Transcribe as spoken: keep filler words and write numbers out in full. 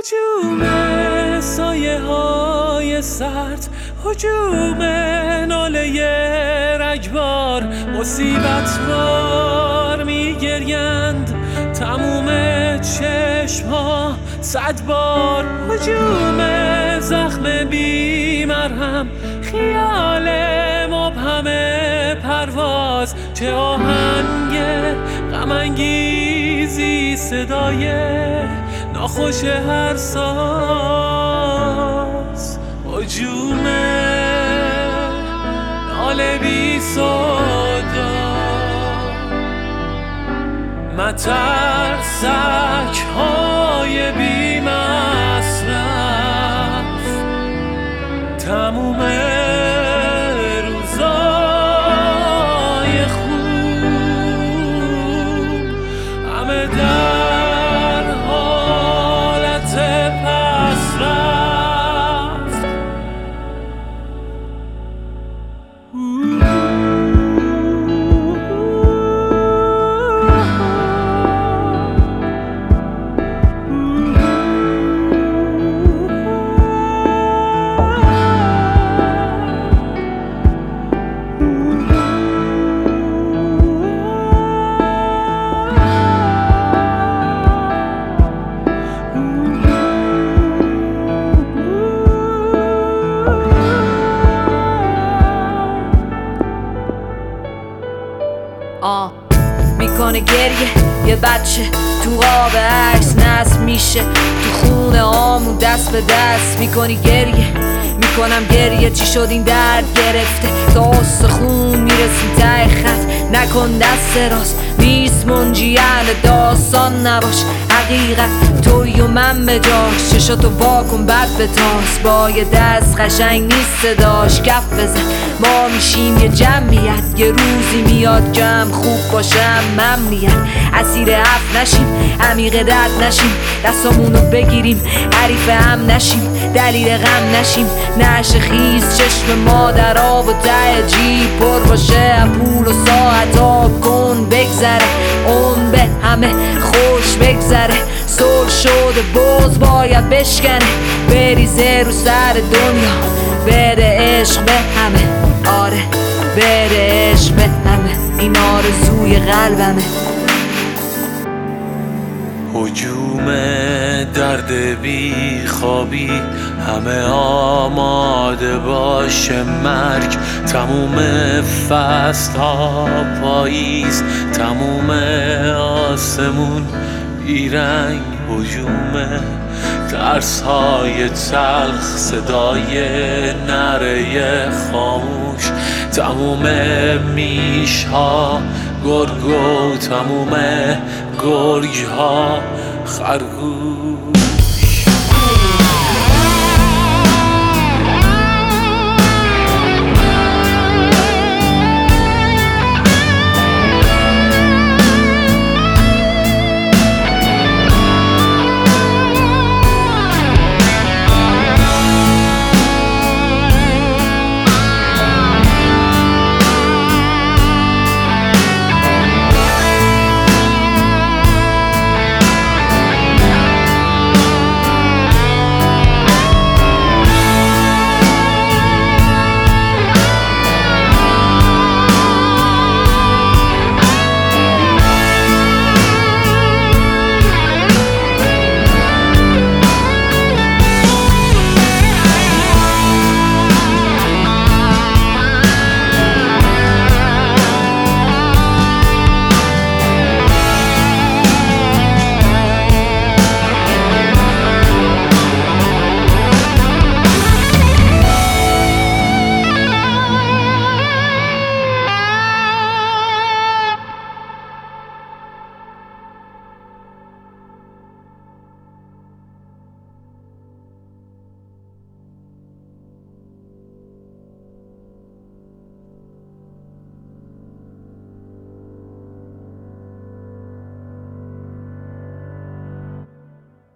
هجوم سایه های سرد، هجوم ناله رگبار، مصیبت بار میگریند تموم چشم ها صد بار. هجوم زخم بی مرهم، خیال مبهم پرواز، چه آهنگ غم انگیزی، صدای ناخوش هر ساز. هجوم ناله بی صدا، مترسک های بی مصرف، تموم روزای خوب همه در حالت پس رفت. آه میکنه گریه یه بچه تو قاب عکس نصب میشه، تو خونه آمون دست به دست میکنی گریه. میکنم گریه چی شد این درد گرفته، تا استخون میرسیم ته خط، نکن دست راست نیست منجیان داستان نباش. حقیقت توی و من به جاش، چشاتو واکن بد بتاس، با یه دست قشنگ نیست صداش. کف بزن ما میشیم یه جمعیت، یه روزی میاد جمع خوب باشم ممنیت. اسیر اف نشیم عمیق درد نشیم، دستامونو بگیریم حریف هم نشیم، دلیل غم نشیم نشه خیز. چشم ما در آب و ته جیب پر باشه، پول و ساعت ها کن بگذره، اون به همه خوش بگذره. سر شده باز باید بشکنه، بریزه رو سر دنیا، بره عشق به همه. آره بره عشق به همه، این آرزوی قلبمه. هجوم درد بی خوابی، همه آماده باشه مرگ. تموم فصل ها پاییز، تموم آسمون بیرنگ. هجوم ترس های تلخ، صدای نره خاموش، تموم میش ها گرگو، تموم گرگ ها خرگوش.